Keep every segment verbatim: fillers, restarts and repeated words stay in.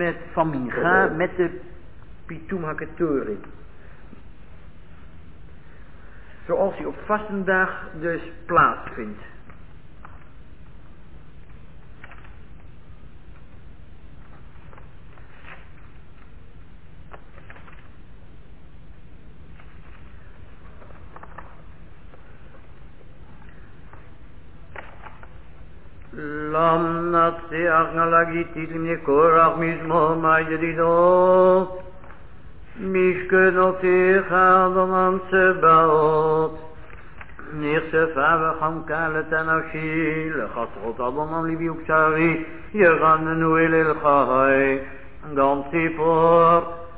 met van Mincha, met de Pitum HaKetoret. Zoals hij op vastendag dus plaatsvindt. Lam natseach nalagiti limne korach mizmor ma'yedidot mishkenotecha adonam tsebaot נחשפה וחמקה לתנפשי לחצרות אדונם ליבי וקשרי ירננו אל אל חי גם ציפור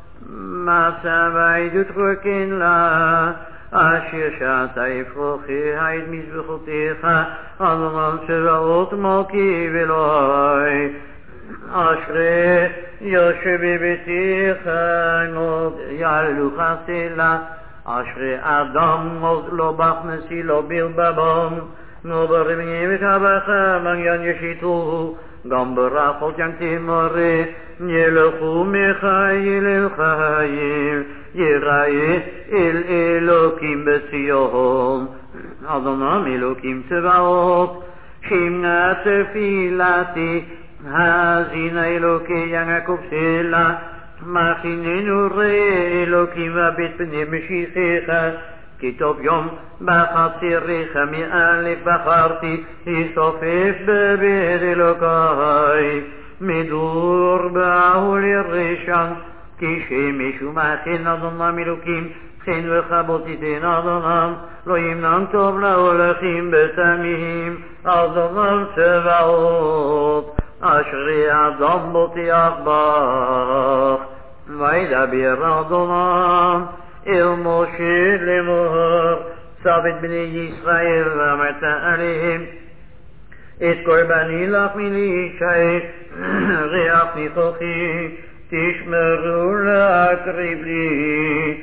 מסע ועדות רוקן לה אשר שעתה יפרוחי היד מזבחותיך אדונם צבאות מלכי ואלוהי אשרי יושב בביתך יעלו חסלה אשרי אדם לא בכנסי לא בלבבם נו ברמי וקבך מניין ישיתו גם ברחות ינתמרי ילכו מחיל אל חיים יראה אל אלוקים בציון אדונם אלוקים צבאות שמע תפילתי האזין אלוקי יעקב סלה מכיננו ראה אלוקים וביט פני משיחך כי טוב יום בחצריך מאלף בחרתי יסופף בבית אלוקי מדור באו לרשם כי שמש ומכין אדונם אלוקים חן וכבוד תיתן אדונם לא ימנם טוב להולכים בתמים אדונם צבאות אשרי אדם בוטיח בך וידבר אדונם אל משה לאמור צוות בני ישראל ואמרת עליהם את קורבני לך מלישי ריח ניחוחי תשמרו להקריב לי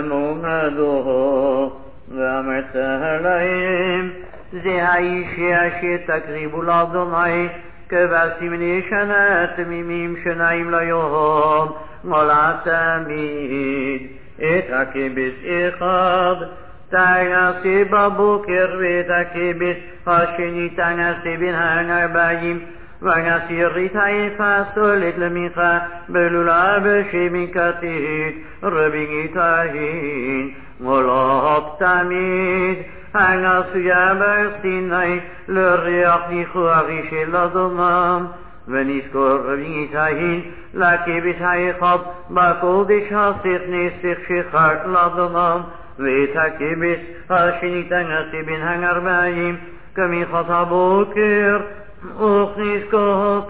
במועדו ואמרת עליהם זה האיש אשר תקריבו לאדוני כבשתי מני שנה תמימים שניים ליום מולה תמיד את הכבש אחד תעשי בבוקר ואת הכבש השני תעשי בין הארבעים ונסירית היפה סולת למיכה בלולה בשמן כתית רבי תהין מולות תמיד הנעשויה ברסיני לריח ניחוחי של אדונם ונזכור רבי תהין לכבש האחד בקודש הסך נסך שחר לאדונם ואת הכבש השני תעשי בין הארבעים כמיכת הבוקר וכנזכור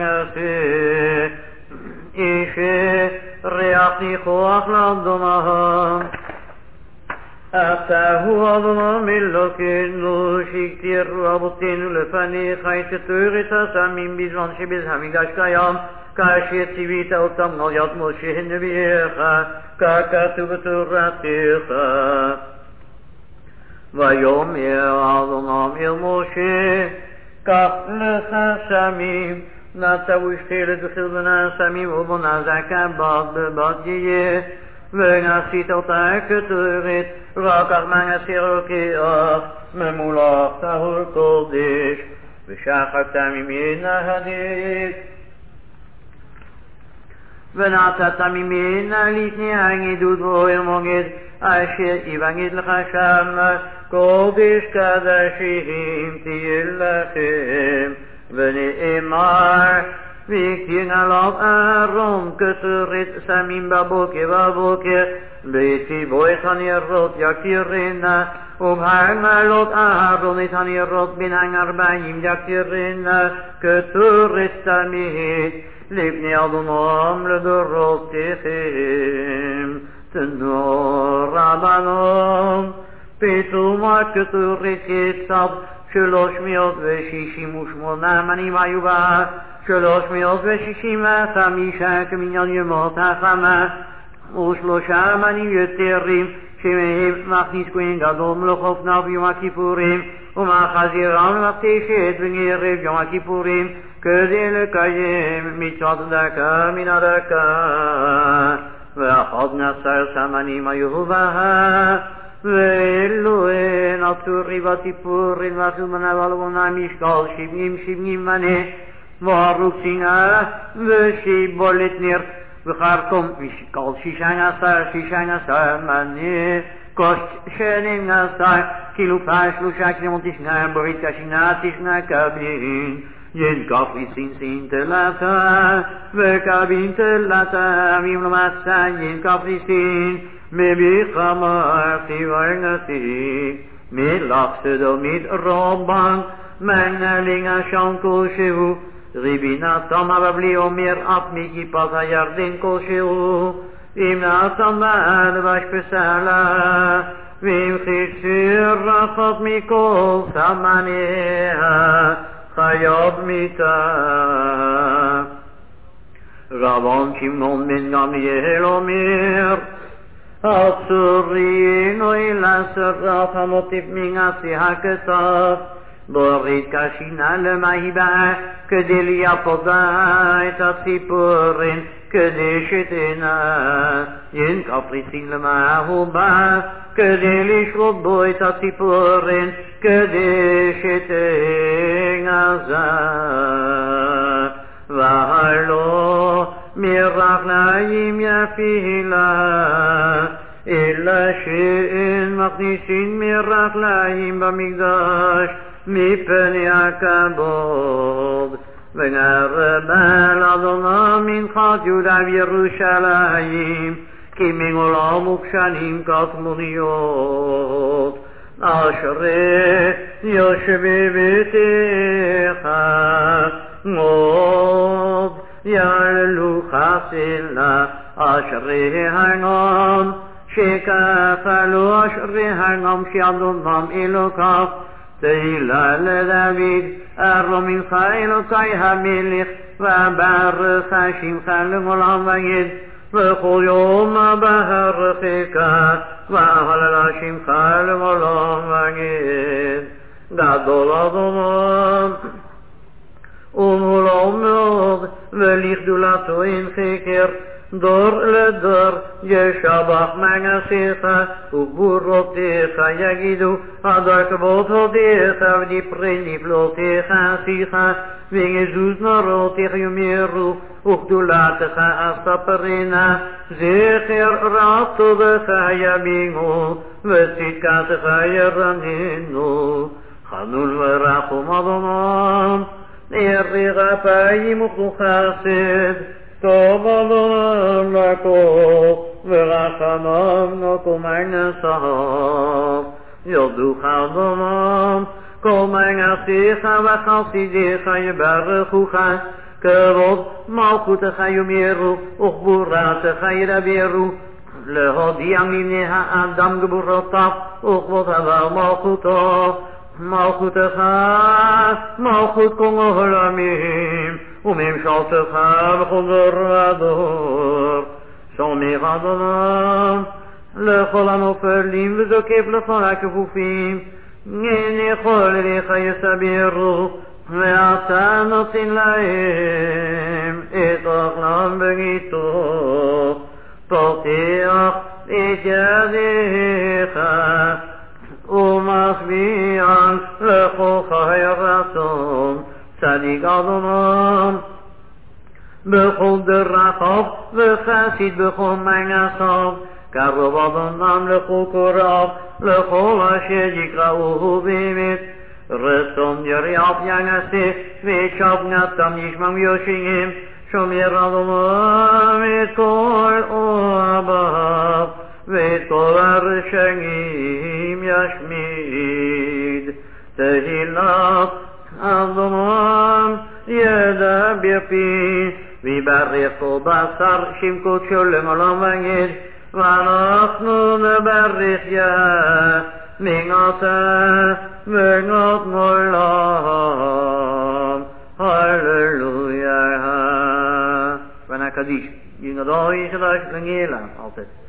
תעשי אישה ריח ניחוח לאדונם אתה הוא אדונם אלוקינו שהקטירו אבותינו לפניך את תורת הסמים בזמן שבית המקדש קיים כאשר ציווית אותם על יד משה נביאך ככתוב בתורתך ויאמר אדונם אל משה קח לך סמים נטעו שתלת וחלבון הסמים ובון הזקה בד בבד יהיה ונעשית אותה כתורת רק כך מנסיר לוקח ממולח טהור קודש ושחרת ממנה הדרך ונעשת ממנה לפני הנידוד ואוהל מוגד אשר יבגד לך שם קודש קדשים תהיה לכם ונאמר והקטין עליו אהרון כתורת סמים בבוקר בבוקר בציבו את הנרות יכירנה ובהר מעלות אהרון את הנרות בין הארבעים יכירנה כתורת תמיד לפני אדונם לדורותיכם תנו רבנם פתאום הכתורת כתב שלוש מאות ושישים ושמונה מנים היו בה שלוש מאות ושישים וחמישה כמניין ימות החמה ושלושה מנים יתרים שמהם מכניס כהן גדול מלוך אופניו ביום הכיפורים, ומחזירם לתשת ונערב יום הכיפורים, כדי לקיים מצוות צדקה מן הדקה. ואחד עשר סמנים היו בה, ואלו הן עצורי וציפורים וסומנה ולבונה משקל שבעים שבעים מנה, והרוציניה ושיבולת נר, וחרקום משקל שישן עשר שישן עשר מנה, קושט שנים עשר, קילופה שלושה קלימות תשנה, ברית כשנה תשנה קבין, ינקף ריסין סין תלתה, וקבין תלתה, ממלמצה ינקף ריסין, מביחמה סיוורנתי, מלך סדומית רובן, מנהלין השם כלשהו, ריבינה תמה בבלי אומר אף מכיפת הירדן כלשהו, אם נעשם באדבש פסלה, ואם חיסיר רחוק מכל סמניה, חייב מיתה. רבן שמעון בן גמליאל אומר, עצורינו אל עשרת המוטיף מן עשייה כתב, ברית כשינה למהיבה, כדי ליפודה את הציפורים, כדי שתנה, ינקף ריסין למהו בא, כדי לשלוט בו את הציפורים, כדי שתנעזה. והלא מרגליים יפילה, אלא שאין מכניסין מרגליים במקדש, מפני הכבוד. ונרבה לאדוני מנחת יהודה וירושלים, כי מעולם וכשנים כתמוניות. אשרי יושבי ביתך, עוד יעללו חסילה, אשרי הנם שכפלו, אשרי הנם שאדונם אלוקיו, תהילה לדוד, ארום ממך אלוקי המלך, וברך שמך לעולם ועד, וכל יום ברכך, והלל שמך לעולם ועד. גדול אדוני ומעולם מאוד, ולגדולתו אין חקר, דור לדור ישבח מנעשיך, וגבורותיך יגידו, עד כבוד הודיך ודברי נפלאותיך עשיך, ויזוז נורותיך יאמרו, וגדולתך אספרנה, זכר רטובך יבינו, וצדקתך ירננו. חנון ורחום אדוני, יריך אפיים וכוחסד, טוב אדוני לכל, ורחמם נקום מעשיו. יודוך אדוני, כל מעשיך וחסידיך יברכוך, כבוד מלכותך יאמרו, וגבורתך ידברו, להודיע מבני האדם גבורותיו, וכבודו מלכותו. מלכותך מלכות כל העולמים, וממשלתך בכל דור ודור. סומך אדוני לכל הנופלים, וזוקף לכל הכפופים, אין יכול אליך יסבירו, ואתה נותן להם את אוכלם בגיתו. פותח את ידיך ומשביען לכל חי רצון. צדיק אדוני בכל דרכיו, וחסיד בכל מעשיו, קרוב אדוני לכל קוראיו, לכל אשר יקראוהו באמת. רצון יריעת ינשא, ואת שבנתם ישמע ויושיעם. שומר אדוני את כל אוהביו, ואת כל הרשעים ישמיד. תהילת אדוני ידבר פי, ויברך כל בשר שם קודשו לעולם ועד. ואנחנו נברך יה מגעתה וגעת מעולם. הללויה. ונקדיש ינגדו ישדש ונגילה altijd.